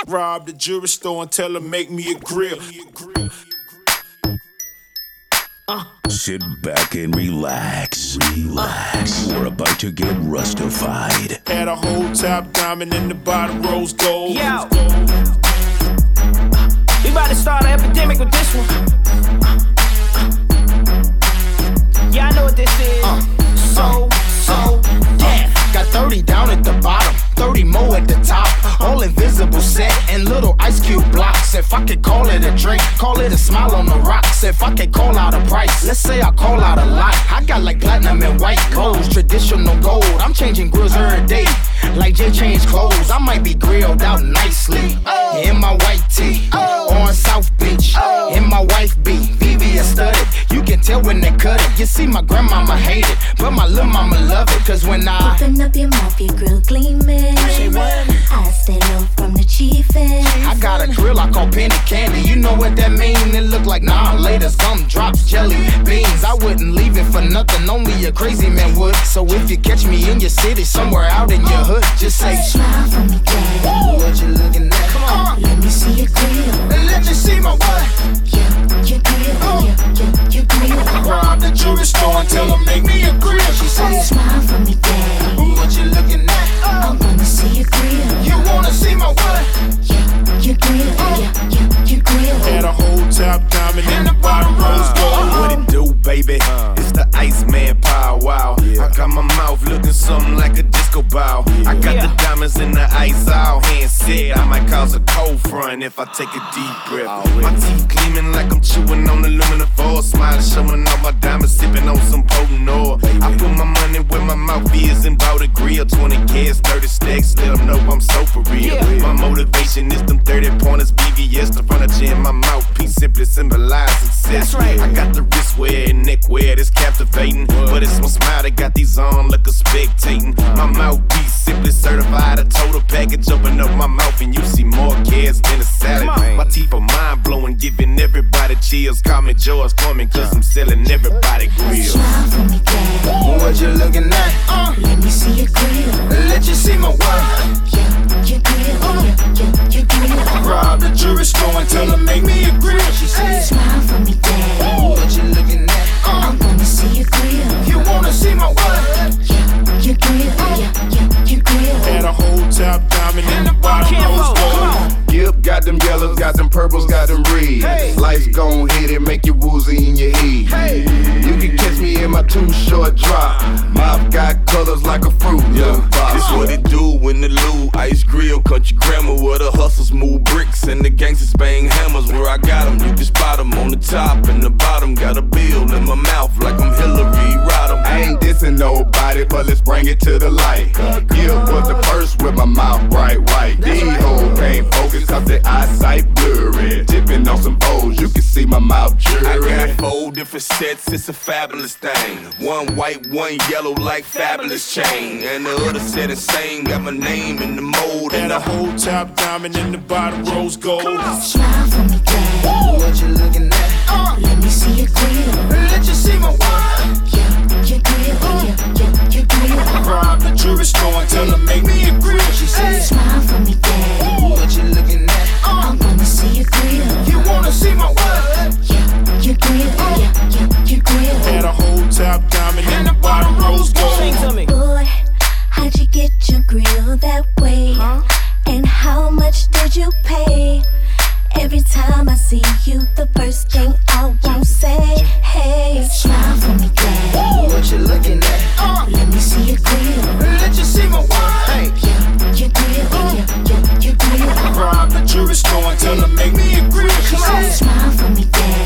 Rob the jewelry store and tell her make me a grill. Sit back and relax. We're about to get rustified. Had a whole top diamond in the bottom rose gold. Yo, we about to start an epidemic with this one. Yeah, I know what this is. Yeah. Got 30 down at the bottom, 30 more at the top. All invisible set and little ice cube blocks. If I could call it a drink, call it a smile on the rocks. If I could call out a price, let's say I call out a lot. I got like platinum and white clothes, traditional gold. I'm changing grills every day, like Jay changed clothes. I might be grilled out nicely in my white tee on South Beach. In my wife beat, VVS studded. You can tell when they cut it. You see, my grandmama hate it, but my little mama love it. Cause when I open up your mouth, your grill gleaming. Say what? I stay low from the chiefin'. I got a grill I call penny candy. You know what that mean? It look like nah later. Some drops jelly beans. I wouldn't leave it for nothing. Only a crazy man would. So if you catch me in your city, somewhere out in your hood, just say smile for me, daddy. What you looking at? Come on, let me see your grill. And let me see my what? Your grill. Your grill. Rob the jewelry store and tell her make me a grill. She say smile for me, daddy. What you looking at? I wanna see your grill. You wanna see my what? Your grill. Your grill. Had a whole top diamond in the bottom rose gold. What it do, baby? It's the Iceman Power Wow. I got my mouth looking something like a disco ball. I got the diamonds in the ice all hand said. I might cause a cold front if I take a deep breath. My teeth gleaming like I'm chewing on aluminum foil. Smiling, showing all my diamonds, sipping on some potent oil. I put my money where my mouth is and bought a grill. 20 kids, 30 stacks, let them know I'm so for real. My motivation is them 30 pointers, VVS, the furniture in my mouthpiece simply symbolize success. That's right. I got the wristwear and neckwear that's captivating, but it's my smile that got these on looking spectating. My mouthpiece simply certified, a total package. Open up my mouth and you see more kids than a salad. My teeth are mind blowing, giving everybody chills. Call me George Foreman, cause I'm selling everybody grills. Smile for me, daddy. What you looking at? Let me see your grill. Let you see my what? Your grill. Your grill. Rob the jewelry store and tell her make me a grill. She say Smile for me, daddy. What you looking at? I wanna see your grill. You wanna see my what? Your grill. Your grill. Had a whole top diamond in the bottom rose gold. Yep, got them yellows, got them purples, got them reds. Life's gon' hit it, make you woozy in your head. You can catch me in my too short drop. Mouth got colors like a fruit. This what it do when the Lou Ice Grill, country grammar where the hustles move bricks and the gangsters bang hammers. Where I got them, you can spot them on the top and the bottom. Got a bill in my mouth like I'm Hillary Rodham. I ain't dissing nobody, but let's bring it to the light. Gil was the first with my mouth bright white. These hoes can't focus cause their eyesight blurry. Tipping on some O's, you can see my mouth jury. I got 4 different sets, it's a fabulous thing. One white, one yellow like fabulous chain. And the other set insane, got my name in the mold. Had a whole top diamond in the bottom rose gold. Smile for me, daddy. What you looking at? Let me see your grill. Let you see my what? Your grill. Your grill. Rob the jewelry store and tell her make me a grill. She say Smile for me, daddy. What you looking at? I wanna see your grill. You wanna see my what? Your grill. Your grill. Had a whole top diamond in the bottom rose Sing gold. to me. Boy, how'd you get your grill that way? And how much did you pay? Every time I see you, the first thing I won't say, hey, smile for me, daddy. What you looking at? Let me see your grill. Let you see my what? Your grill. Your grill. Rob the jewelry store and tell her make me a grill. She say Smile for me, daddy.